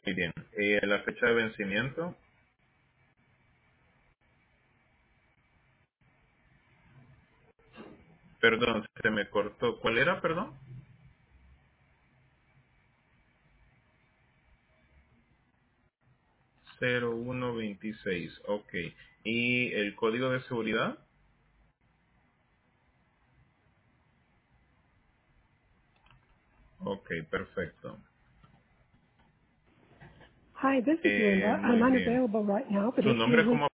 Muy bien. La fecha de vencimiento, perdón, se me cortó. ¿Cuál era, perdón? 0126. Ok. ¿Y el código de seguridad? Ok, perfecto. Hi, this is Linda. I'm Muy bien. unavailable right now, but ¿Su if you nombre leave cómo